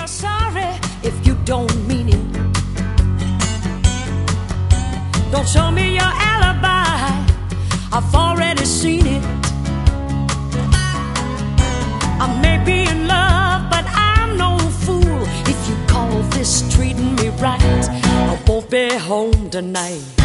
sorry if you don't mean it. Don't show me your alibi, I've already seen it. I may be in love, but I'm no fool. If you call this treating me right, I won't be home tonight.